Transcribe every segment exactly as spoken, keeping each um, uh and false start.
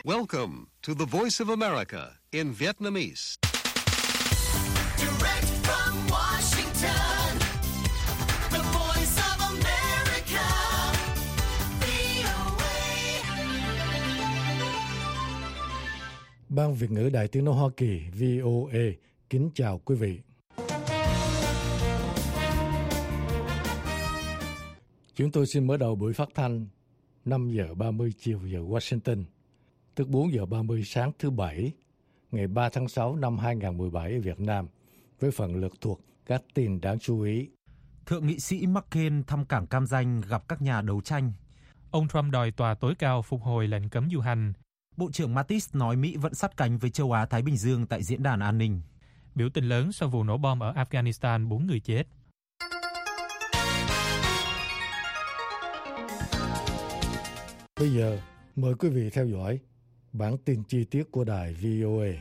Welcome to the Voice of America in Vietnamese. Direct from Washington, the Voice of America, vê o a. Ban Việt ngữ Đài Tiếng nói Hoa Kỳ vê o a kính chào quý vị. Chúng tôi xin mở đầu buổi phát thanh năm giờ ba mươi chiều giờ Washington, tức bốn giờ ba mươi sáng thứ Bảy, ngày ba tháng sáu năm hai nghìn không trăm mười bảy ở Việt Nam, với phần lược thuộc các tin đáng chú ý. Thượng nghị sĩ McCain thăm cảng Cam Ranh gặp các nhà đấu tranh. Ông Trump đòi tòa tối cao phục hồi lệnh cấm du hành. Bộ trưởng Mattis nói Mỹ vẫn sát cánh với châu Á-Thái Bình Dương tại diễn đàn an ninh. Biểu tình lớn sau vụ nổ bom ở Afghanistan, bốn người chết. Bây giờ, mời quý vị theo dõi bản tin chi tiết của đài vê o a.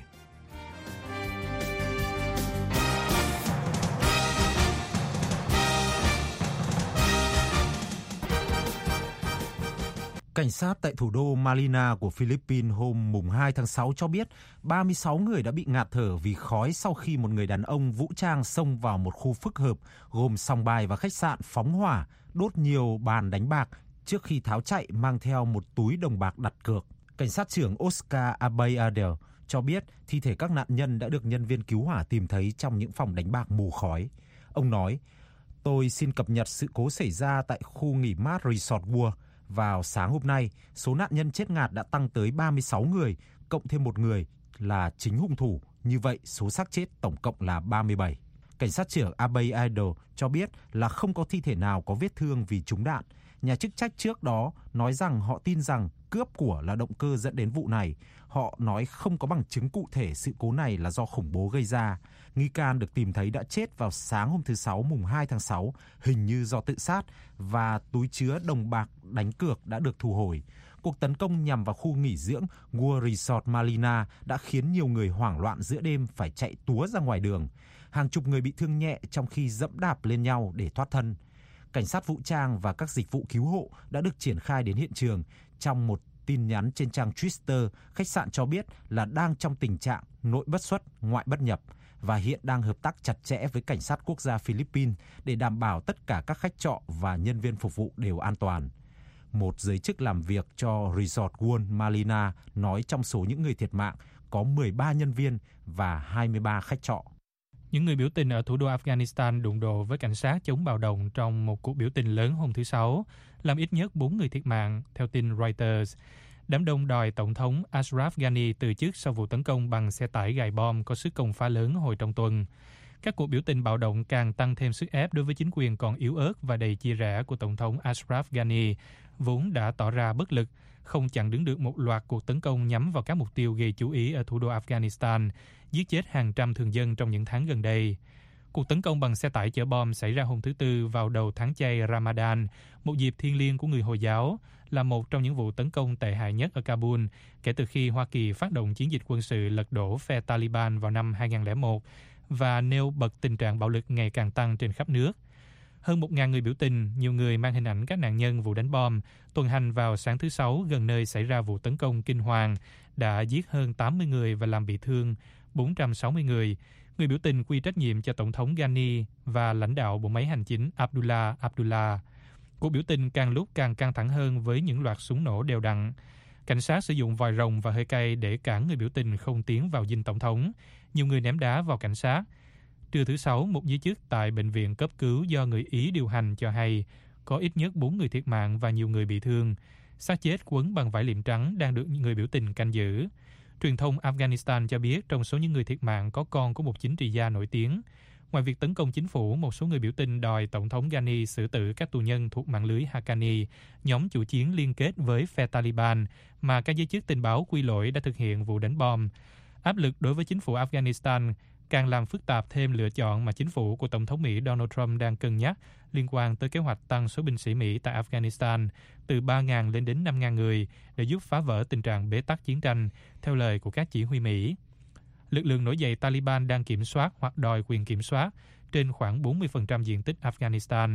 Cảnh sát tại thủ đô Manila của Philippines hôm mùng hai tháng sáu cho biết ba mươi sáu người đã bị ngạt thở vì khói sau khi một người đàn ông vũ trang xông vào một khu phức hợp gồm sòng bài và khách sạn, phóng hỏa, đốt nhiều bàn đánh bạc trước khi tháo chạy mang theo một túi đồng bạc đặt cược. Cảnh sát trưởng Oscar Abayadel cho biết thi thể các nạn nhân đã được nhân viên cứu hỏa tìm thấy trong những phòng đánh bạc mù khói. Ông nói, tôi xin cập nhật sự cố xảy ra tại khu nghỉ mát Resort World. Vào sáng hôm nay, số nạn nhân chết ngạt đã tăng tới ba mươi sáu người, cộng thêm một người là chính hung thủ. Như vậy, số xác chết tổng cộng là ba mươi bảy. Cảnh sát trưởng Abayadel cho biết là không có thi thể nào có vết thương vì trúng đạn. Nhà chức trách trước đó nói rằng họ tin rằng cướp của là động cơ dẫn đến vụ này. Họ nói không có bằng chứng cụ thể sự cố này là do khủng bố gây ra. Nghi can được tìm thấy đã chết vào sáng hôm thứ Sáu mùng hai tháng sáu, hình như do tự sát, và túi chứa đồng bạc đánh cược đã được thu hồi. Cuộc tấn công nhằm vào khu nghỉ dưỡng World Resort Manila đã khiến nhiều người hoảng loạn giữa đêm phải chạy túa ra ngoài đường. Hàng chục người bị thương nhẹ trong khi dẫm đạp lên nhau để thoát thân. Cảnh sát vũ trang và các dịch vụ cứu hộ đã được triển khai đến hiện trường. Trong một tin nhắn trên trang Twitter, khách sạn cho biết là đang trong tình trạng nội bất xuất, ngoại bất nhập và hiện đang hợp tác chặt chẽ với cảnh sát quốc gia Philippines để đảm bảo tất cả các khách trọ và nhân viên phục vụ đều an toàn. Một giới chức làm việc cho Resort World Manila nói trong số những người thiệt mạng có mười ba nhân viên và hai mươi ba khách trọ. Những người biểu tình ở thủ đô Afghanistan đụng độ với cảnh sát chống bạo động trong một cuộc biểu tình lớn hôm thứ Sáu, làm ít nhất bốn người thiệt mạng, theo tin Reuters. Đám đông đòi Tổng thống Ashraf Ghani từ chức sau vụ tấn công bằng xe tải gài bom có sức công phá lớn hồi trong tuần. Các cuộc biểu tình bạo động càng tăng thêm sức ép đối với chính quyền còn yếu ớt và đầy chia rẽ của Tổng thống Ashraf Ghani, vốn đã tỏ ra bất lực, không chặn đứng được một loạt cuộc tấn công nhắm vào các mục tiêu gây chú ý ở thủ đô Afghanistan, giết chết hàng trăm thường dân trong những tháng gần đây. Cuộc tấn công bằng xe tải chở bom xảy ra hôm thứ Tư vào đầu tháng chay Ramadan, một dịp thiêng liêng của người Hồi giáo, là một trong những vụ tấn công tệ hại nhất ở Kabul kể từ khi Hoa Kỳ phát động chiến dịch quân sự lật đổ phe Taliban vào năm hai nghìn không trăm lẻ một và nêu bật tình trạng bạo lực ngày càng tăng trên khắp nước. Hơn một nghìn người biểu tình, nhiều người mang hình ảnh các nạn nhân vụ đánh bom, tuần hành vào sáng thứ Sáu gần nơi xảy ra vụ tấn công kinh hoàng, đã giết hơn tám mươi người và làm bị thương bốn trăm sáu mươi người. Người biểu tình quy trách nhiệm cho Tổng thống Ghani và lãnh đạo bộ máy hành chính Abdullah Abdullah. Cuộc biểu tình càng lúc càng căng thẳng hơn với những loạt súng nổ đều đặn. Cảnh sát sử dụng vòi rồng và hơi cay để cản người biểu tình không tiến vào dinh tổng thống. Nhiều người ném đá vào cảnh sát. Trưa thứ Sáu, một giới chức tại bệnh viện cấp cứu do người Ý điều hành cho hay có ít nhất bốn người thiệt mạng và nhiều người bị thương. Xác chết quấn bằng vải liệm trắng đang được người biểu tình canh giữ. Truyền thông Afghanistan cho biết trong số những người thiệt mạng có con của một chính trị gia nổi tiếng. Ngoài việc tấn công chính phủ, một số người biểu tình đòi Tổng thống Ghani xử tử các tù nhân thuộc mạng lưới Haqqani, nhóm chủ chiến liên kết với phe Taliban mà các giới chức tình báo quy lỗi đã thực hiện vụ đánh bom. Áp lực đối với chính phủ Afghanistan càng làm phức tạp thêm lựa chọn mà chính phủ của Tổng thống Mỹ Donald Trump đang cân nhắc liên quan tới kế hoạch tăng số binh sĩ Mỹ tại Afghanistan từ ba nghìn lên đến năm nghìn người để giúp phá vỡ tình trạng bế tắc chiến tranh, theo lời của các chỉ huy Mỹ. Lực lượng nổi dậy Taliban đang kiểm soát hoặc đòi quyền kiểm soát trên khoảng bốn mươi phần trăm diện tích Afghanistan.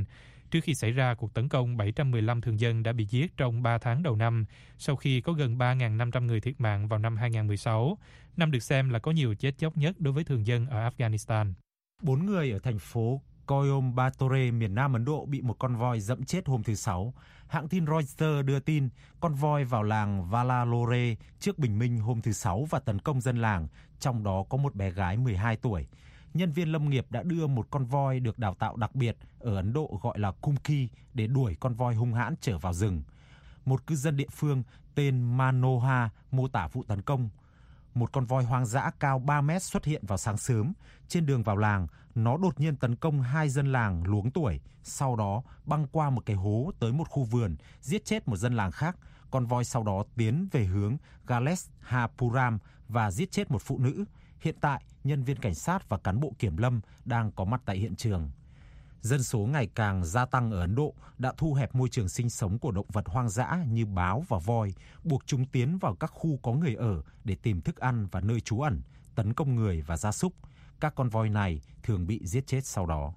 trước khi xảy ra cuộc tấn công, bảy trăm mười lăm thường dân đã bị giết trong ba tháng đầu năm, sau khi có gần ba nghìn năm trăm người thiệt mạng vào năm hai nghìn mười sáu, năm được xem là có nhiều chết chóc nhất đối với thường dân ở Afghanistan. Bốn người ở thành phố Coimbatore, miền Nam Ấn Độ bị một con voi dẫm chết hôm thứ Sáu. Hãng tin Reuters đưa tin con voi vào làng Valalore trước bình minh hôm thứ Sáu và tấn công dân làng, trong đó có một bé gái mười hai tuổi. Nhân viên lâm nghiệp đã đưa một con voi được đào tạo đặc biệt ở Ấn Độ gọi là Kumki để đuổi con voi hung hãn trở vào rừng. Một cư dân địa phương tên Manoha mô tả vụ tấn công. Một con voi hoang dã cao ba mét xuất hiện vào sáng sớm. Trên đường vào làng, nó đột nhiên tấn công hai dân làng luống tuổi. Sau đó băng qua một cái hố tới một khu vườn, giết chết một dân làng khác. Con voi sau đó tiến về hướng Galeshapuram và giết chết một phụ nữ. Hiện tại, nhân viên cảnh sát và cán bộ kiểm lâm đang có mặt tại hiện trường. Dân số ngày càng gia tăng ở Ấn Độ đã thu hẹp môi trường sinh sống của động vật hoang dã như báo và voi, buộc chúng tiến vào các khu có người ở để tìm thức ăn và nơi trú ẩn, tấn công người và gia súc. Các con voi này thường bị giết chết sau đó.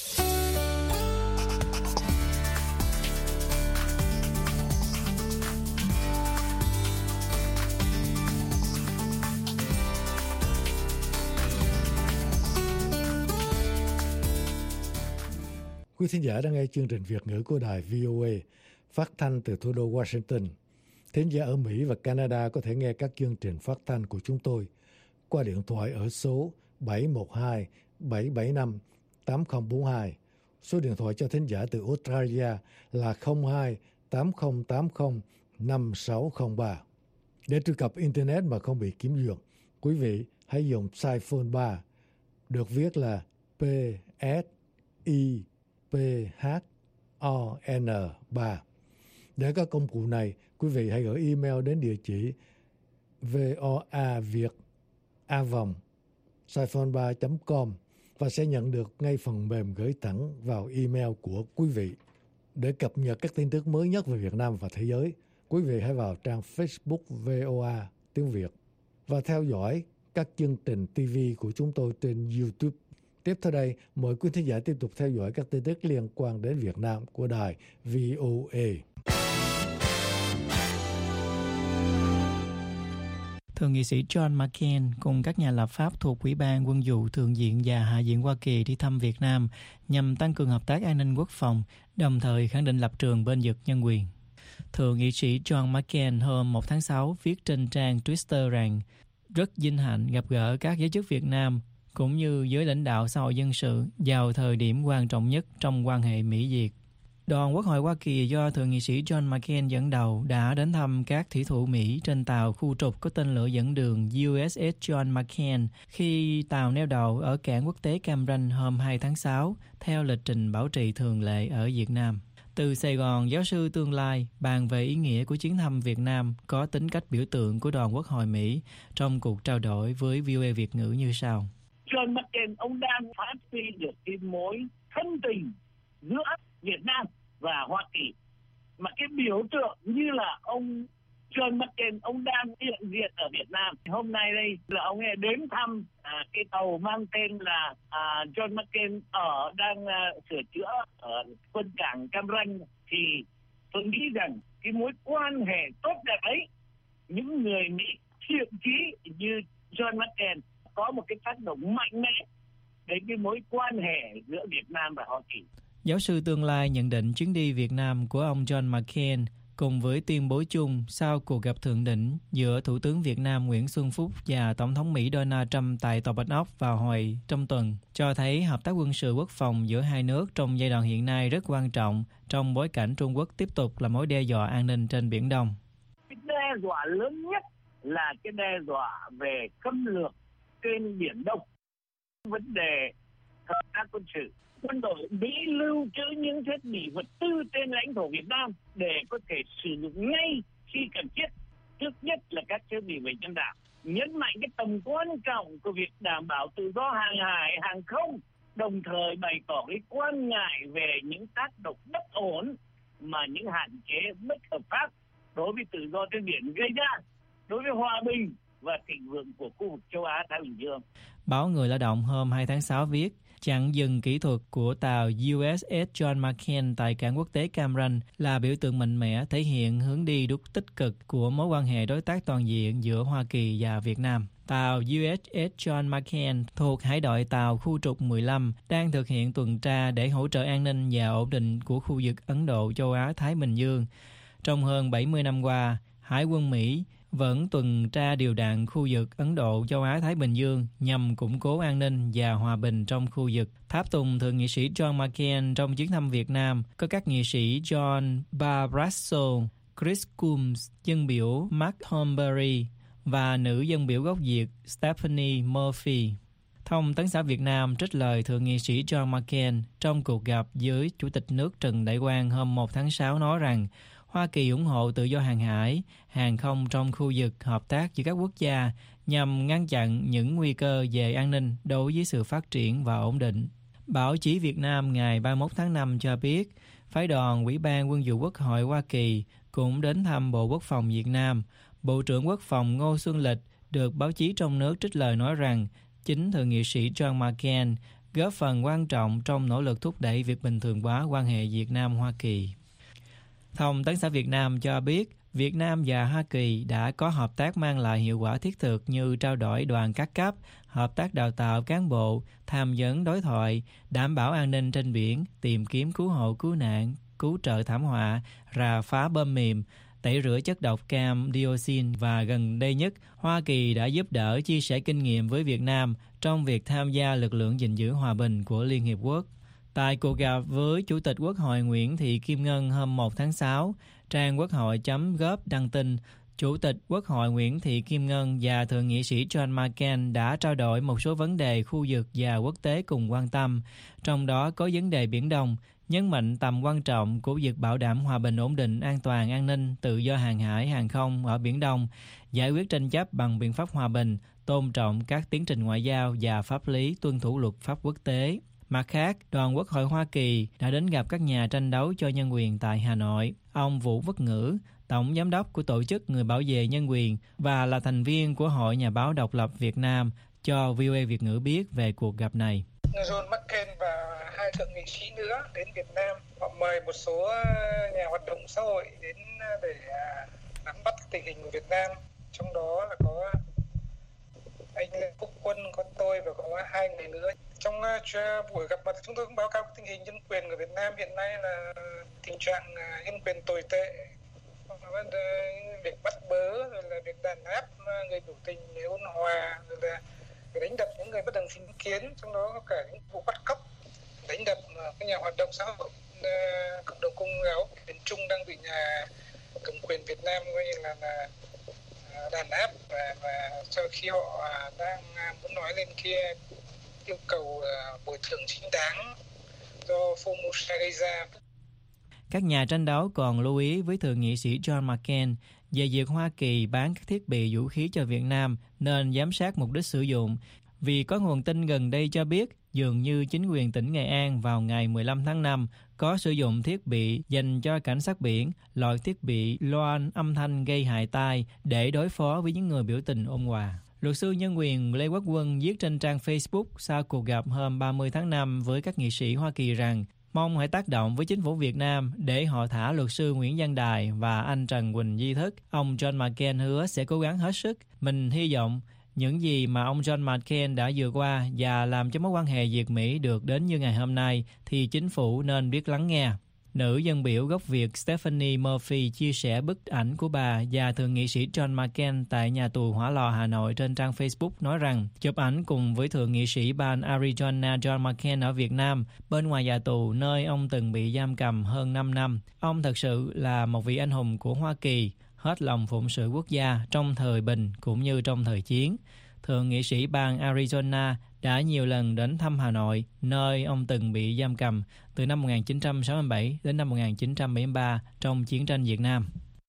Quý thính giả đang nghe chương trình Việt ngữ của đài vê o a phát thanh từ thủ đô Washington. Thính giả ở Mỹ và Canada có thể nghe các chương trình phát thanh của chúng tôi qua điện thoại ở số bảy một hai bảy bảy năm tám không bốn hai. Số điện thoại cho thính giả từ Australia là không hai tám không tám không năm sáu không ba. Để truy cập Internet mà không bị kiểm duyệt, quý vị hãy dùng Psiphone ba, được viết là P S I P H O N ba. Để có công cụ này, quý vị hãy gửi email đến địa chỉ voaviet a vòng psiphone ba chấm com và sẽ nhận được ngay phần mềm gửi thẳng vào email của quý vị. Để cập nhật các tin tức mới nhất về Việt Nam và thế giới, quý vị hãy vào trang Facebook vê o a tiếng Việt và theo dõi các chương trình ti vi của chúng tôi trên YouTube. Tiếp theo đây, mời quý thính giả tiếp tục theo dõi các tin tức liên quan đến Việt Nam của đài vê o a. Thượng nghị sĩ John McCain cùng các nhà lập pháp thuộc Ủy ban Quân vụ Thượng viện và Hạ viện Hoa Kỳ đi thăm Việt Nam nhằm tăng cường hợp tác an ninh quốc phòng, đồng thời khẳng định lập trường bên vực nhân quyền. Thượng nghị sĩ John McCain hôm một tháng sáu viết trên trang Twitter rằng rất vinh hạnh gặp gỡ các giới chức Việt Nam cũng như giới lãnh đạo xã hội dân sự vào thời điểm quan trọng nhất trong quan hệ Mỹ-Việt. Đoàn Quốc hội Hoa Kỳ do Thượng nghị sĩ John McCain dẫn đầu đã đến thăm các thủy thủ Mỹ trên tàu khu trục có tên lửa dẫn đường u ét ét John McCain khi tàu neo đậu ở cảng quốc tế Cam Ranh hôm hai tháng sáu theo lịch trình bảo trì thường lệ ở Việt Nam. Từ Sài Gòn, giáo sư tương lai bàn về ý nghĩa của chuyến thăm Việt Nam có tính cách biểu tượng của Đoàn Quốc hội Mỹ trong cuộc trao đổi với vê o a Việt ngữ như sau. John McCain, ông đang phát huy được cái mối thân tình giữa Việt Nam và Hoa Kỳ. Mà cái biểu tượng như là ông John McCain, ông đang hiện diện ở Việt Nam. Hôm nay đây là ông ấy đến thăm à, cái tàu mang tên là à, John McCain ở đang à, sửa chữa ở quân cảng Cam Ranh. Thì tôi nghĩ rằng cái mối quan hệ tốt đẹp ấy, những người Mỹ thiện chí như John McCain có một cái tác động mạnh mẽ đến cái mối quan hệ giữa Việt Nam và Hoa Kỳ. Giáo sư tương lai nhận định chuyến đi Việt Nam của ông John McCain cùng với tuyên bố chung sau cuộc gặp thượng đỉnh giữa Thủ tướng Việt Nam Nguyễn Xuân Phúc và Tổng thống Mỹ Donald Trump tại Tòa Bạch Ốc vào hồi trong tuần cho thấy hợp tác quân sự quốc phòng giữa hai nước trong giai đoạn hiện nay rất quan trọng trong bối cảnh Trung Quốc tiếp tục là mối đe dọa an ninh trên Biển Đông. Cái đe dọa lớn nhất là cái đe dọa về xâm lược trên Biển Đông. Vấn đề hợp tác quân sự, quân đội Mỹ lưu trữ những thiết bị vật tư trên lãnh thổ Việt Nam để có thể sử dụng ngay khi cần thiết. Trước nhất là các thiết bị về nhân đạo. Nhấn mạnh cái tầm quan trọng của việc đảm bảo tự do hàng hải, hàng không, đồng thời bày tỏ cái quan ngại về những tác động bất ổn mà những hạn chế bất hợp pháp đối với tự do trên biển gây ra, đối với hòa bình và thịnh vượng của khu vực châu Á Thái Bình Dương. Báo Người Lao động hôm hai tháng sáu viết, chặn dừng kỹ thuật của tàu u ét ét John McCain tại cảng quốc tế Cam Ranh là biểu tượng mạnh mẽ thể hiện hướng đi đúng tích cực của mối quan hệ đối tác toàn diện giữa Hoa Kỳ và Việt Nam. Tàu u ét ét John McCain thuộc Hải đội tàu khu trục mười lăm đang thực hiện tuần tra để hỗ trợ an ninh và ổn định của khu vực Ấn Độ châu Á Thái Bình Dương. Trong hơn bảy mươi năm qua, Hải quân Mỹ vẫn tuần tra điều đặn khu vực Ấn Độ châu Á Thái Bình Dương nhằm củng cố an ninh và hòa bình trong khu vực. Tháp tùng thượng nghị sĩ John McCain trong chuyến thăm Việt Nam có các nghị sĩ John Barrasso, Chris Coons, dân biểu Mark Thornberry và nữ dân biểu gốc Việt Stephanie Murphy. Thông tấn xã Việt Nam trích lời thượng nghị sĩ John McCain trong cuộc gặp với Chủ tịch nước Trần Đại Quang hôm một tháng sáu nói rằng Hoa Kỳ ủng hộ tự do hàng hải, hàng không trong khu vực hợp tác giữa các quốc gia nhằm ngăn chặn những nguy cơ về an ninh đối với sự phát triển và ổn định. Báo chí Việt Nam ngày ba mươi mốt tháng năm cho biết, phái đoàn Ủy ban Quân vụ Quốc hội Hoa Kỳ cũng đến thăm Bộ Quốc phòng Việt Nam. Bộ trưởng Quốc phòng Ngô Xuân Lịch được báo chí trong nước trích lời nói rằng chính thượng nghị sĩ John McCain góp phần quan trọng trong nỗ lực thúc đẩy việc bình thường hóa quan hệ Việt Nam-Hoa Kỳ. Thông tấn xã Việt Nam cho biết, Việt Nam và Hoa Kỳ đã có hợp tác mang lại hiệu quả thiết thực như trao đổi đoàn các cấp, hợp tác đào tạo cán bộ, tham vấn đối thoại, đảm bảo an ninh trên biển, tìm kiếm cứu hộ cứu nạn, cứu trợ thảm họa, rà phá bom mìn, tẩy rửa chất độc cam dioxin và gần đây nhất, Hoa Kỳ đã giúp đỡ chia sẻ kinh nghiệm với Việt Nam trong việc tham gia lực lượng gìn giữ hòa bình của Liên Hiệp Quốc. Tại cuộc gặp với Chủ tịch Quốc hội Nguyễn Thị Kim Ngân hôm một tháng sáu, trang quốc hội chấm gov đăng tin, Chủ tịch Quốc hội Nguyễn Thị Kim Ngân và Thượng nghị sĩ John McCain đã trao đổi một số vấn đề khu vực và quốc tế cùng quan tâm, trong đó có vấn đề Biển Đông, nhấn mạnh tầm quan trọng của việc bảo đảm hòa bình ổn định, an toàn, an ninh, tự do hàng hải, hàng không ở Biển Đông, giải quyết tranh chấp bằng biện pháp hòa bình, tôn trọng các tiến trình ngoại giao và pháp lý, tuân thủ luật pháp quốc tế. Mặt khác, đoàn Quốc hội Hoa Kỳ đã đến gặp các nhà tranh đấu cho nhân quyền tại Hà Nội. Ông Vũ Quốc Ngữ, Tổng Giám đốc của Tổ chức Người Bảo vệ Nhân quyền và là thành viên của Hội Nhà báo Độc lập Việt Nam, cho vê o a Việt ngữ biết về cuộc gặp này. John McCain và hai thượng nghị sĩ nữa đến Việt Nam. Họ mời một số nhà hoạt động xã hội đến để nắm bắt tình hình của Việt Nam. Trong đó là có anh Lê Quốc Quân, có tôi và có hai người nữa. Trong buổi gặp mặt chúng tôi cũng báo cáo tình hình nhân quyền của Việt Nam hiện nay là tình trạng nhân quyền tồi tệ, việc bắt bớ, rồi là việc đàn áp người biểu tình, người ôn hòa, rồi là đánh đập những người bất đồng chính kiến, trong đó có cả những vụ bắt cóc, đánh đập các nhà hoạt động xã hội, cộng đồng Công giáo miền Trung đang bị nhà cầm quyền Việt Nam coi như là, là đàn áp và, và sau khi họ đang muốn nói lên kia yêu cầu bồi thường chính đáng do Formosa gây ra. Các nhà tranh đấu còn lưu ý với thượng nghị sĩ John McCain về việc Hoa Kỳ bán các thiết bị vũ khí cho Việt Nam nên giám sát mục đích sử dụng, vì có nguồn tin gần đây cho biết dường như chính quyền tỉnh Nghệ An vào ngày mười lăm tháng năm có sử dụng thiết bị dành cho cảnh sát biển, loại thiết bị loa âm thanh gây hại tai để đối phó với những người biểu tình ôn hòa. Luật sư nhân quyền Lê Quốc Quân viết trên trang Facebook sau cuộc gặp hôm ba mươi tháng năm với các nghị sĩ Hoa Kỳ rằng mong hãy tác động với chính phủ Việt Nam để họ thả luật sư Nguyễn Văn Đài và anh Trần Quỳnh Di Thức. Ông John McCain hứa sẽ cố gắng hết sức. Mình hy vọng những gì mà ông John McCain đã vượt qua và làm cho mối quan hệ Việt-Mỹ được đến như ngày hôm nay thì chính phủ nên biết lắng nghe. Nữ dân biểu gốc Việt Stephanie Murphy chia sẻ bức ảnh của bà và thượng nghị sĩ John McCain tại nhà tù Hỏa Lò Hà Nội trên trang Facebook nói rằng chụp ảnh cùng với thượng nghị sĩ bang Arizona John McCain ở Việt Nam bên ngoài nhà tù nơi ông từng bị giam cầm hơn năm năm. Ông thật sự là một vị anh hùng của Hoa Kỳ, hết lòng phụng sự quốc gia trong thời bình cũng như trong thời chiến. Thượng nghị sĩ bang Arizona đã nhiều lần đến thăm Hà Nội, nơi ông từng bị giam cầm từ năm một nghìn chín trăm sáu mươi bảy đến năm một nghìn chín trăm bảy mươi ba trong chiến tranh Việt Nam.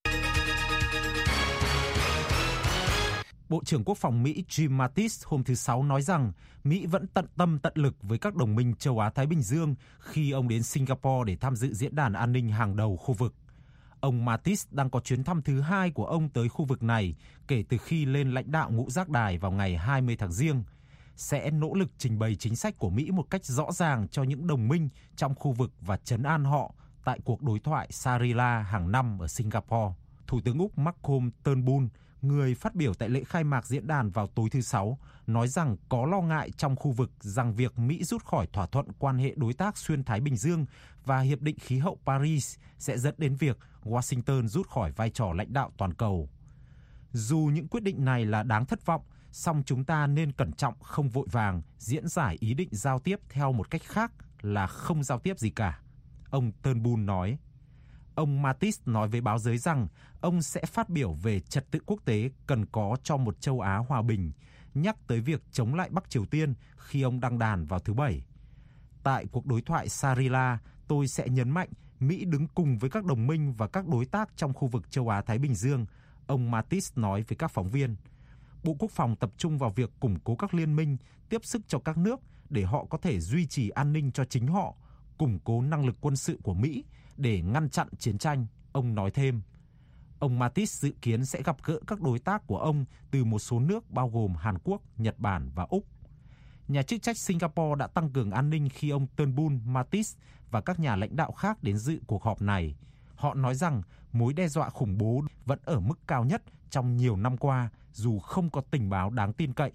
Bộ trưởng Quốc phòng Mỹ Jim Mattis hôm thứ Sáu nói rằng Mỹ vẫn tận tâm tận lực với các đồng minh châu Á-Thái Bình Dương khi ông đến Singapore để tham dự diễn đàn an ninh hàng đầu khu vực. Ông Mattis đang có chuyến thăm thứ hai của ông tới khu vực này kể từ khi lên lãnh đạo ngũ giác đài vào ngày hai mươi tháng Giêng, sẽ nỗ lực trình bày chính sách của Mỹ một cách rõ ràng cho những đồng minh trong khu vực và trấn an họ tại cuộc đối thoại Shangri-La hàng năm ở Singapore. Thủ tướng Úc Malcolm Turnbull, người phát biểu tại lễ khai mạc diễn đàn vào tối thứ Sáu, nói rằng có lo ngại trong khu vực rằng việc Mỹ rút khỏi thỏa thuận quan hệ đối tác xuyên Thái Bình Dương và Hiệp định Khí hậu Paris sẽ dẫn đến việc Washington rút khỏi vai trò lãnh đạo toàn cầu. Dù những quyết định này là đáng thất vọng, song chúng ta nên cẩn trọng không vội vàng diễn giải ý định giao tiếp theo một cách khác là không giao tiếp gì cả, ông Turnbull nói. Ông Mattis nói với báo giới rằng ông sẽ phát biểu về trật tự quốc tế cần có cho một châu Á hòa bình, nhắc tới việc chống lại Bắc Triều Tiên khi ông đăng đàn vào thứ Bảy. Tại cuộc đối thoại Shangri-La, tôi sẽ nhấn mạnh Mỹ đứng cùng với các đồng minh và các đối tác trong khu vực châu Á-Thái Bình Dương, ông Mattis nói với các phóng viên. Bộ Quốc phòng tập trung vào việc củng cố các liên minh, tiếp sức cho các nước để họ có thể duy trì an ninh cho chính họ, củng cố năng lực quân sự của Mỹ để ngăn chặn chiến tranh, ông nói thêm. Ông Mattis dự kiến sẽ gặp gỡ các đối tác của ông từ một số nước bao gồm Hàn Quốc, Nhật Bản và Úc. Nhà chức trách Singapore đã tăng cường an ninh khi ông Turnbull, Mattis và các nhà lãnh đạo khác đến dự cuộc họp này. Họ nói rằng mối đe dọa khủng bố vẫn ở mức cao nhất trong nhiều năm qua, dù không có tình báo đáng tin cậy.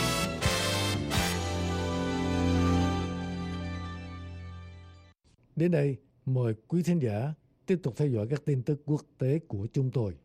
Đến đây, mời quý thính giả tiếp tục theo dõi các tin tức quốc tế của chúng tôi.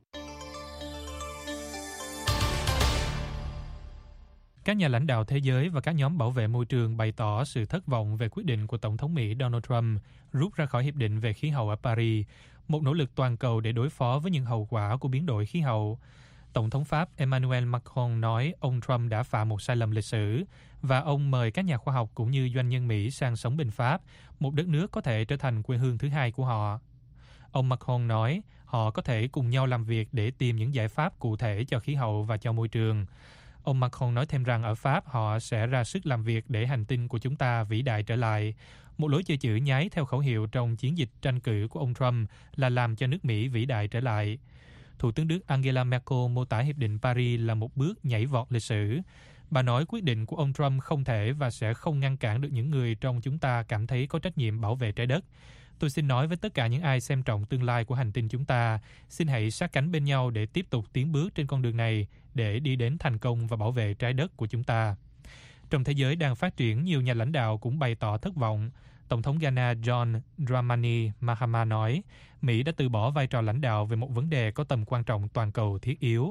Các nhà lãnh đạo thế giới và các nhóm bảo vệ môi trường bày tỏ sự thất vọng về quyết định của Tổng thống Mỹ Donald Trump rút ra khỏi Hiệp định về khí hậu ở Paris, một nỗ lực toàn cầu để đối phó với những hậu quả của biến đổi khí hậu. Tổng thống Pháp Emmanuel Macron nói ông Trump đã phạm một sai lầm lịch sử và ông mời các nhà khoa học cũng như doanh nhân Mỹ sang sống bên Pháp, một đất nước có thể trở thành quê hương thứ hai của họ. Ông Macron nói họ có thể cùng nhau làm việc để tìm những giải pháp cụ thể cho khí hậu và cho môi trường. Ông Macron nói thêm rằng ở Pháp họ sẽ ra sức làm việc để hành tinh của chúng ta vĩ đại trở lại. Một lối chơi chữ nháy theo khẩu hiệu trong chiến dịch tranh cử của ông Trump là làm cho nước Mỹ vĩ đại trở lại. Thủ tướng Đức Angela Merkel mô tả Hiệp định Paris là một bước nhảy vọt lịch sử. Bà nói quyết định của ông Trump không thể và sẽ không ngăn cản được những người trong chúng ta cảm thấy có trách nhiệm bảo vệ trái đất. Tôi xin nói với tất cả những ai xem trọng tương lai của hành tinh chúng ta, xin hãy sát cánh bên nhau để tiếp tục tiến bước trên con đường này để đi đến thành công và bảo vệ trái đất của chúng ta. Trong thế giới đang phát triển, nhiều nhà lãnh đạo cũng bày tỏ thất vọng. Tổng thống Ghana John Dramani Mahama nói, Mỹ đã từ bỏ vai trò lãnh đạo về một vấn đề có tầm quan trọng toàn cầu thiết yếu.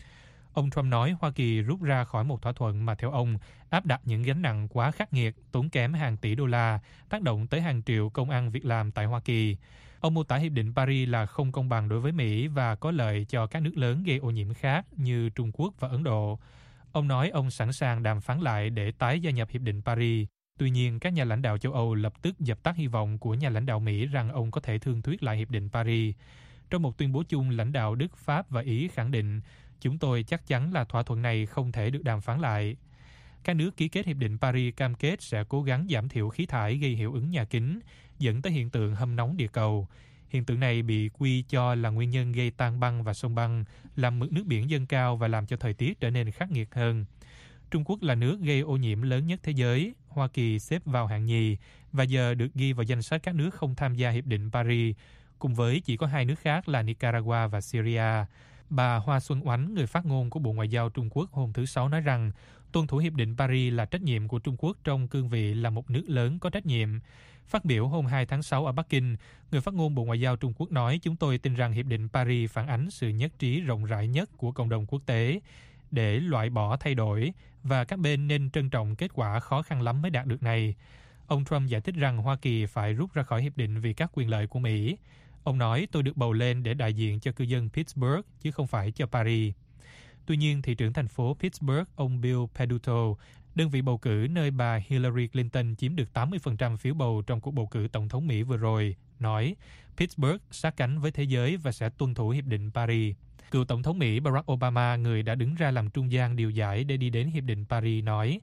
Ông Trump nói Hoa Kỳ rút ra khỏi một thỏa thuận mà theo ông áp đặt những gánh nặng quá khắc nghiệt, tốn kém hàng tỷ đô la, tác động tới hàng triệu công ăn việc làm tại Hoa Kỳ. Ông mô tả Hiệp định Paris là không công bằng đối với Mỹ và có lợi cho các nước lớn gây ô nhiễm khác như Trung Quốc và Ấn Độ. Ông nói ông sẵn sàng đàm phán lại để tái gia nhập Hiệp định Paris. Tuy nhiên, các nhà lãnh đạo châu Âu lập tức dập tắt hy vọng của nhà lãnh đạo Mỹ rằng ông có thể thương thuyết lại Hiệp định Paris. Trong một tuyên bố chung, lãnh đạo Đức, Pháp và Ý khẳng định chúng tôi chắc chắn là thỏa thuận này không thể được đàm phán lại. Các nước ký kết Hiệp định Paris cam kết sẽ cố gắng giảm thiểu khí thải gây hiệu ứng nhà kính, dẫn tới hiện tượng hâm nóng địa cầu. Hiện tượng này bị quy cho là nguyên nhân gây tan băng và sông băng, làm mực nước biển dâng cao và làm cho thời tiết trở nên khắc nghiệt hơn. Trung Quốc là nước gây ô nhiễm lớn nhất thế giới, Hoa Kỳ xếp vào hạng nhì và giờ được ghi vào danh sách các nước không tham gia Hiệp định Paris, cùng với chỉ có hai nước khác là Nicaragua và Syria. Bà Hoa Xuân Oánh, người phát ngôn của Bộ Ngoại giao Trung Quốc hôm thứ Sáu nói rằng tuân thủ Hiệp định Paris là trách nhiệm của Trung Quốc trong cương vị là một nước lớn có trách nhiệm. Phát biểu hôm hai tháng sáu ở Bắc Kinh, người phát ngôn Bộ Ngoại giao Trung Quốc nói chúng tôi tin rằng Hiệp định Paris phản ánh sự nhất trí rộng rãi nhất của cộng đồng quốc tế để loại bỏ thay đổi và các bên nên trân trọng kết quả khó khăn lắm mới đạt được này. Ông Trump giải thích rằng Hoa Kỳ phải rút ra khỏi hiệp định vì các quyền lợi của Mỹ. Ông nói tôi được bầu lên để đại diện cho cư dân Pittsburgh chứ không phải cho Paris. Tuy nhiên, thị trưởng thành phố Pittsburgh, ông Bill Peduto, đơn vị bầu cử nơi bà Hillary Clinton chiếm được tám mươi phần trăm phiếu bầu trong cuộc bầu cử tổng thống Mỹ vừa rồi, nói Pittsburgh sát cánh với thế giới và sẽ tuân thủ hiệp định Paris. Cựu tổng thống Mỹ Barack Obama, người đã đứng ra làm trung gian điều giải để đi đến hiệp định Paris, nói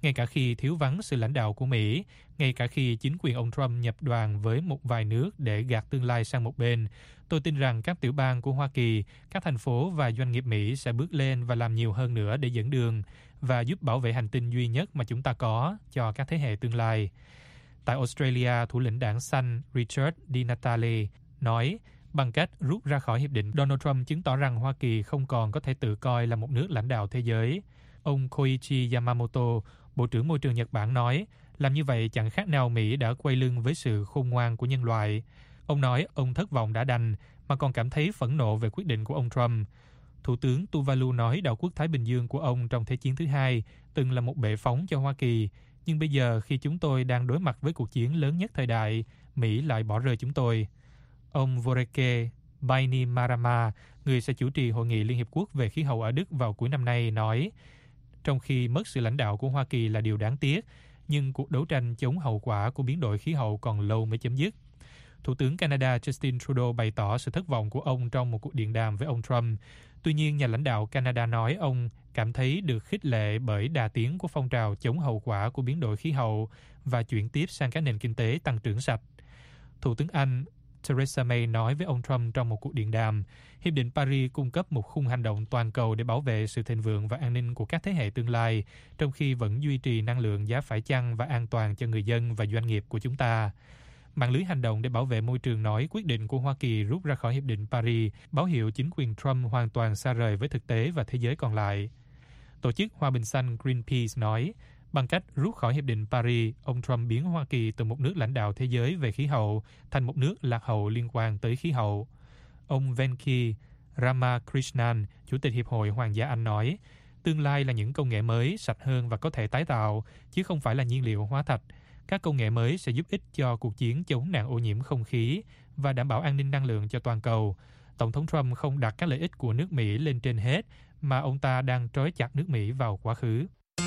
ngay cả khi thiếu vắng sự lãnh đạo của Mỹ, ngay cả khi chính quyền ông Trump nhập đoàn với một vài nước để gạt tương lai sang một bên. Tôi tin rằng các tiểu bang của Hoa Kỳ, các thành phố và doanh nghiệp Mỹ sẽ bước lên và làm nhiều hơn nữa để dẫn đường và giúp bảo vệ hành tinh duy nhất mà chúng ta có cho các thế hệ tương lai. Tại Australia, thủ lĩnh đảng xanh Richard Di Natale nói, bằng cách rút ra khỏi hiệp định, Donald Trump chứng tỏ rằng Hoa Kỳ không còn có thể tự coi là một nước lãnh đạo thế giới. Ông Koichi Yamamoto, Bộ trưởng Môi trường Nhật Bản nói, làm như vậy chẳng khác nào Mỹ đã quay lưng với sự khôn ngoan của nhân loại. Ông nói ông thất vọng đã đành, mà còn cảm thấy phẫn nộ về quyết định của ông Trump. Thủ tướng Tuvalu nói đảo quốc Thái Bình Dương của ông trong Thế chiến thứ hai từng là một bệ phóng cho Hoa Kỳ, nhưng bây giờ khi chúng tôi đang đối mặt với cuộc chiến lớn nhất thời đại, Mỹ lại bỏ rơi chúng tôi. Ông Voreke Bainimarama, người sẽ chủ trì Hội nghị Liên Hiệp Quốc về khí hậu ở Đức vào cuối năm nay, nói, trong khi mất sự lãnh đạo của Hoa Kỳ là điều đáng tiếc, nhưng cuộc đấu tranh chống hậu quả của biến đổi khí hậu còn lâu mới chấm dứt. Thủ tướng Canada Justin Trudeau bày tỏ sự thất vọng của ông trong một cuộc điện đàm với ông Trump. Tuy nhiên, nhà lãnh đạo Canada nói ông cảm thấy được khích lệ bởi đà tiến của phong trào chống hậu quả của biến đổi khí hậu và chuyển tiếp sang các nền kinh tế tăng trưởng sạch. Thủ tướng Anh Theresa May nói với ông Trump trong một cuộc điện đàm, Hiệp định Paris cung cấp một khung hành động toàn cầu để bảo vệ sự thịnh vượng và an ninh của các thế hệ tương lai, trong khi vẫn duy trì năng lượng giá phải chăng và an toàn cho người dân và doanh nghiệp của chúng ta. Mạng lưới hành động để bảo vệ môi trường nói quyết định của Hoa Kỳ rút ra khỏi Hiệp định Paris báo hiệu chính quyền Trump hoàn toàn xa rời với thực tế và thế giới còn lại. Tổ chức Hòa bình xanh Greenpeace nói, bằng cách rút khỏi Hiệp định Paris, ông Trump biến Hoa Kỳ từ một nước lãnh đạo thế giới về khí hậu thành một nước lạc hậu liên quan tới khí hậu. Ông Venki Ramakrishnan, Chủ tịch Hiệp hội Hoàng gia Anh nói, tương lai là những công nghệ mới, sạch hơn và có thể tái tạo, chứ không phải là nhiên liệu hóa thạch. Các công nghệ mới sẽ giúp ích cho cuộc chiến chống nạn ô nhiễm không khí và đảm bảo an ninh năng lượng cho toàn cầu. Tổng thống Trump không đặt các lợi ích của nước Mỹ lên trên hết, mà ông ta đang trói chặt nước Mỹ vào quá khứ.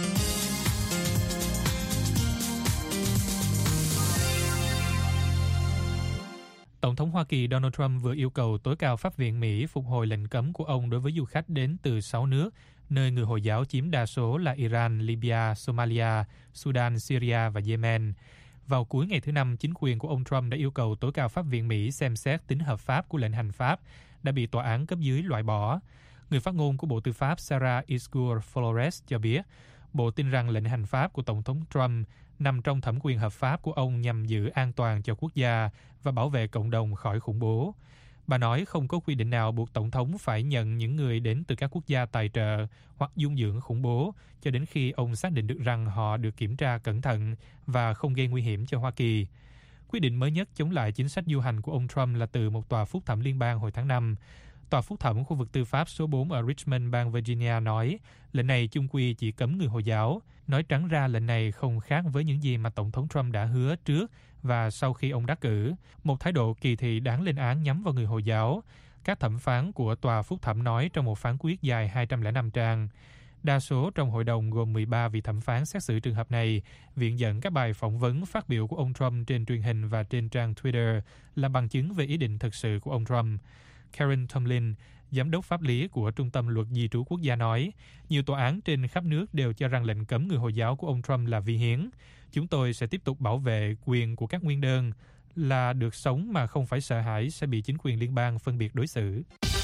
Tổng thống Hoa Kỳ Donald Trump vừa yêu cầu tối cao pháp viện Mỹ phục hồi lệnh cấm của ông đối với du khách đến từ sáu nước, nơi người Hồi giáo chiếm đa số là Iran, Libya, Somalia, Sudan, Syria và Yemen. Vào cuối ngày thứ Năm, chính quyền của ông Trump đã yêu cầu tối cao pháp viện Mỹ xem xét tính hợp pháp của lệnh hành pháp, đã bị tòa án cấp dưới loại bỏ. Người phát ngôn của Bộ Tư pháp Sarah Isgur Flores cho biết, Bộ tin rằng lệnh hành pháp của Tổng thống Trump nằm trong thẩm quyền hợp pháp của ông nhằm giữ an toàn cho quốc gia và bảo vệ cộng đồng khỏi khủng bố. Bà nói không có quy định nào buộc Tổng thống phải nhận những người đến từ các quốc gia tài trợ hoặc dung dưỡng khủng bố cho đến khi ông xác định được rằng họ được kiểm tra cẩn thận và không gây nguy hiểm cho Hoa Kỳ. Quyết định mới nhất chống lại chính sách du hành của ông Trump là từ một tòa phúc thẩm liên bang hồi tháng năm. Tòa phúc thẩm khu vực tư pháp số bốn ở Richmond, bang Virginia nói lệnh này chung quy chỉ cấm người Hồi giáo. Nói trắng ra lệnh này không khác với những gì mà Tổng thống Trump đã hứa trước và sau khi ông đắc cử, một thái độ kỳ thị đáng lên án nhắm vào người Hồi giáo. Các thẩm phán của tòa phúc thẩm nói trong một phán quyết dài hai trăm lẻ năm trang. Đa số trong hội đồng gồm mười ba vị thẩm phán xét xử trường hợp này, viện dẫn các bài phỏng vấn phát biểu của ông Trump trên truyền hình và trên trang Twitter là bằng chứng về ý định thực sự của ông Trump. Karen Tomlin, giám đốc pháp lý của Trung tâm Luật Di trú Quốc gia nói, nhiều tòa án trên khắp nước đều cho rằng lệnh cấm người Hồi giáo của ông Trump là vi hiến. Chúng tôi sẽ tiếp tục bảo vệ quyền của các nguyên đơn là được sống mà không phải sợ hãi sẽ bị chính quyền liên bang phân biệt đối xử.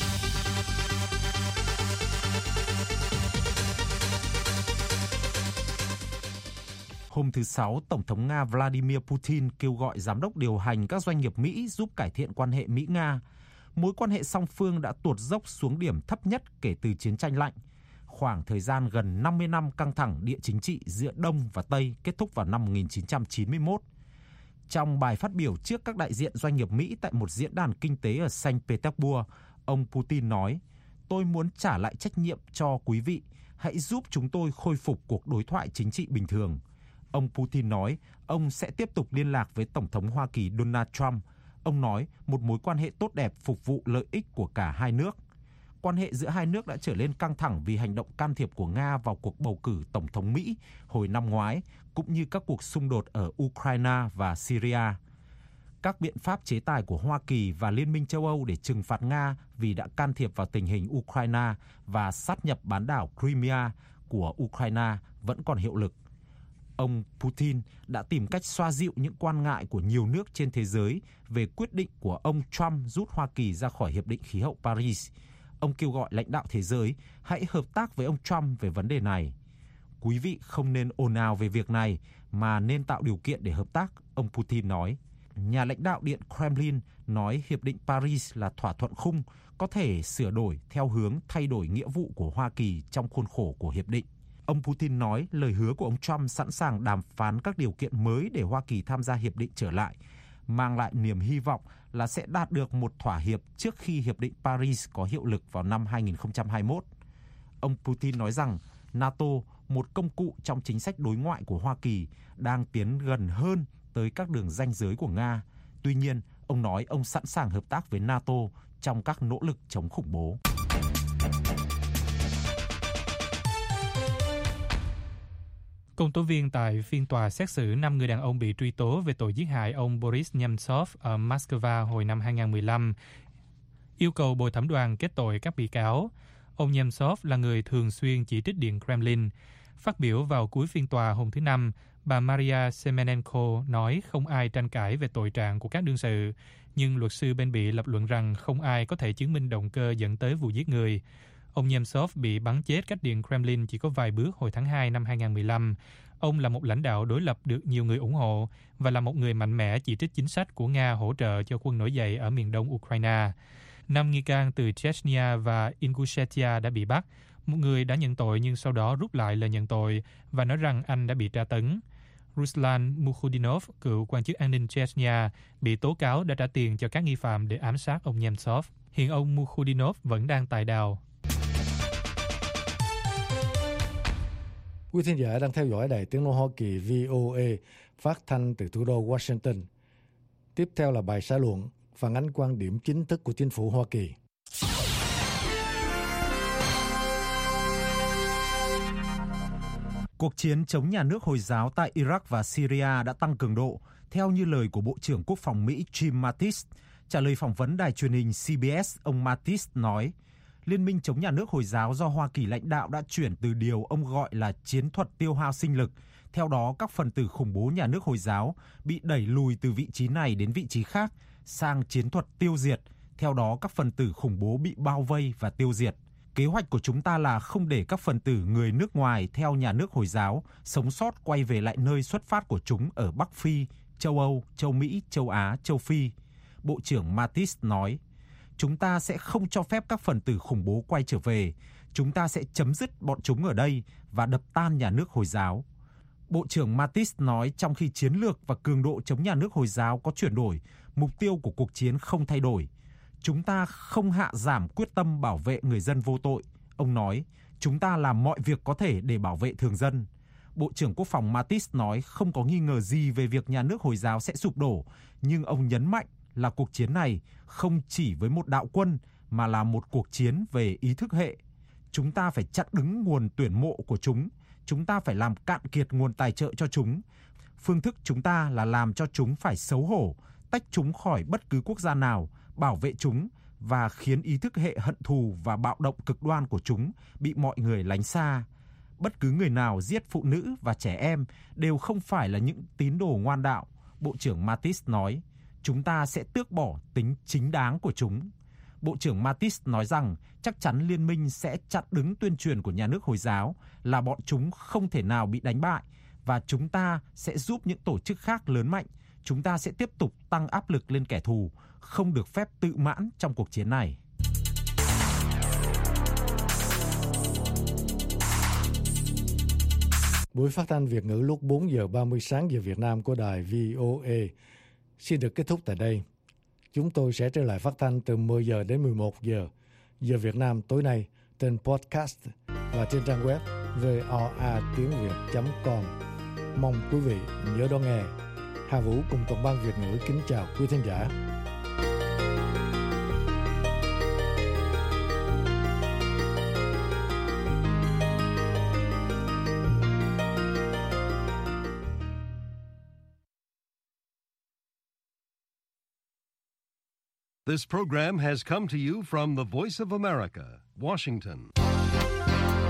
Hôm thứ Sáu, Tổng thống Nga Vladimir Putin kêu gọi giám đốc điều hành các doanh nghiệp Mỹ giúp cải thiện quan hệ Mỹ-Nga. Mối quan hệ song phương đã tuột dốc xuống điểm thấp nhất kể từ chiến tranh lạnh. Khoảng thời gian gần năm mươi năm căng thẳng địa chính trị giữa Đông và Tây kết thúc vào năm một nghìn chín trăm chín mươi mốt. Trong bài phát biểu trước các đại diện doanh nghiệp Mỹ tại một diễn đàn kinh tế ở Saint Petersburg, ông Putin nói, tôi muốn trả lại trách nhiệm cho quý vị, hãy giúp chúng tôi khôi phục cuộc đối thoại chính trị bình thường. Ông Putin nói ông sẽ tiếp tục liên lạc với Tổng thống Hoa Kỳ Donald Trump. Ông nói một mối quan hệ tốt đẹp phục vụ lợi ích của cả hai nước. Quan hệ giữa hai nước đã trở nên căng thẳng vì hành động can thiệp của Nga vào cuộc bầu cử Tổng thống Mỹ hồi năm ngoái, cũng như các cuộc xung đột ở Ukraine và Syria. Các biện pháp chế tài của Hoa Kỳ và Liên minh châu Âu để trừng phạt Nga vì đã can thiệp vào tình hình Ukraine và sát nhập bán đảo Crimea của Ukraine vẫn còn hiệu lực. Ông Putin đã tìm cách xoa dịu những quan ngại của nhiều nước trên thế giới về quyết định của ông Trump rút Hoa Kỳ ra khỏi Hiệp định Khí hậu Paris. Ông kêu gọi lãnh đạo thế giới hãy hợp tác với ông Trump về vấn đề này. Quý vị không nên ồn ào về việc này mà nên tạo điều kiện để hợp tác, ông Putin nói. Nhà lãnh đạo Điện Kremlin nói Hiệp định Paris là thỏa thuận khung có thể sửa đổi theo hướng thay đổi nghĩa vụ của Hoa Kỳ trong khuôn khổ của hiệp định. Ông Putin nói lời hứa của ông Trump sẵn sàng đàm phán các điều kiện mới để Hoa Kỳ tham gia hiệp định trở lại, mang lại niềm hy vọng là sẽ đạt được một thỏa hiệp trước khi Hiệp định Paris có hiệu lực vào năm hai không hai mốt. Ông Putin nói rằng NATO, một công cụ trong chính sách đối ngoại của Hoa Kỳ, đang tiến gần hơn tới các đường ranh giới của Nga. Tuy nhiên, ông nói ông sẵn sàng hợp tác với NATO trong các nỗ lực chống khủng bố. Công tố viên tại phiên tòa xét xử năm người đàn ông bị truy tố về tội giết hại ông Boris Nemtsov ở Moscow hồi năm hai không một lăm, yêu cầu bồi thẩm đoàn kết tội các bị cáo. Ông Nemtsov là người thường xuyên chỉ trích Điện Kremlin. Phát biểu vào cuối phiên tòa hôm thứ Năm, bà Maria Semenenko nói không ai tranh cãi về tội trạng của các đương sự, nhưng luật sư bên bị lập luận rằng không ai có thể chứng minh động cơ dẫn tới vụ giết người. Ông Nemtsov bị bắn chết cách Điện Kremlin chỉ có vài bước hồi tháng hai năm hai không một lăm. Ông là một lãnh đạo đối lập được nhiều người ủng hộ và là một người mạnh mẽ chỉ trích chính sách của Nga hỗ trợ cho quân nổi dậy ở miền đông Ukraine. Năm nghi can từ Chechnya và Ingushetia đã bị bắt. Một người đã nhận tội nhưng sau đó rút lại lời nhận tội và nói rằng anh đã bị tra tấn. Ruslan Mukhudinov, cựu quan chức an ninh Chechnya, bị tố cáo đã trả tiền cho các nghi phạm để ám sát ông Nemtsov. Hiện ông Mukhudinov vẫn đang tại đào. Quý thính giả đang theo dõi đài tiếng nói Hoa Kỳ vê o a phát thanh từ thủ đô Washington. Tiếp theo là bài xã luận phản ánh quan điểm chính thức của chính phủ Hoa Kỳ. Cuộc chiến chống nhà nước Hồi giáo tại Iraq và Syria đã tăng cường độ, theo như lời của Bộ trưởng Quốc phòng Mỹ Jim Mattis. Trả lời phỏng vấn đài truyền hình xê bê ét, ông Mattis nói, Liên minh chống nhà nước Hồi giáo do Hoa Kỳ lãnh đạo đã chuyển từ điều ông gọi là chiến thuật tiêu hao sinh lực. Theo đó, các phần tử khủng bố nhà nước Hồi giáo bị đẩy lùi từ vị trí này đến vị trí khác, sang chiến thuật tiêu diệt. Theo đó, các phần tử khủng bố bị bao vây và tiêu diệt. Kế hoạch của chúng ta là không để các phần tử người nước ngoài theo nhà nước Hồi giáo sống sót quay về lại nơi xuất phát của chúng ở Bắc Phi, châu Âu, châu Mỹ, châu Á, châu Phi. Bộ trưởng Mattis nói, chúng ta sẽ không cho phép các phần tử khủng bố quay trở về. Chúng ta sẽ chấm dứt bọn chúng ở đây và đập tan nhà nước Hồi giáo. Bộ trưởng Mattis nói trong khi chiến lược và cường độ chống nhà nước Hồi giáo có chuyển đổi, mục tiêu của cuộc chiến không thay đổi. Chúng ta không hạ giảm quyết tâm bảo vệ người dân vô tội. Ông nói, chúng ta làm mọi việc có thể để bảo vệ thường dân. Bộ trưởng Quốc phòng Mattis nói không có nghi ngờ gì về việc nhà nước Hồi giáo sẽ sụp đổ, nhưng ông nhấn mạnh là cuộc chiến này không chỉ với một đạo quân mà là một cuộc chiến về ý thức hệ. Chúng ta phải chặn đứng nguồn tuyển mộ của chúng. Chúng ta phải làm cạn kiệt nguồn tài trợ cho chúng. Phương thức chúng ta là làm cho chúng phải xấu hổ, tách chúng khỏi bất cứ quốc gia nào, bảo vệ chúng và khiến ý thức hệ hận thù và bạo động cực đoan của chúng bị mọi người lánh xa. Bất cứ người nào giết phụ nữ và trẻ em đều không phải là những tín đồ ngoan đạo, Bộ trưởng Mattis nói. Chúng ta sẽ tước bỏ tính chính đáng của chúng. Bộ trưởng Mattis nói rằng chắc chắn liên minh sẽ chặn đứng tuyên truyền của nhà nước Hồi giáo là bọn chúng không thể nào bị đánh bại và chúng ta sẽ giúp những tổ chức khác lớn mạnh. Chúng ta sẽ tiếp tục tăng áp lực lên kẻ thù, không được phép tự mãn trong cuộc chiến này. Buổi phát thanh Việt ngữ lúc bốn giờ ba mươi sáng giờ Việt Nam của đài vê o a xin được kết thúc tại đây. Chúng tôi sẽ trở lại phát thanh từ mười giờ đến mười một giờ giờ Việt Nam tối nay trên podcast và trên trang web vê o a tiếng việt chấm com. Mong quý vị nhớ đón nghe. Hà Vũ cùng toàn ban Việt ngữ kính chào quý thính giả. This program has come to you from the Voice of America, Washington.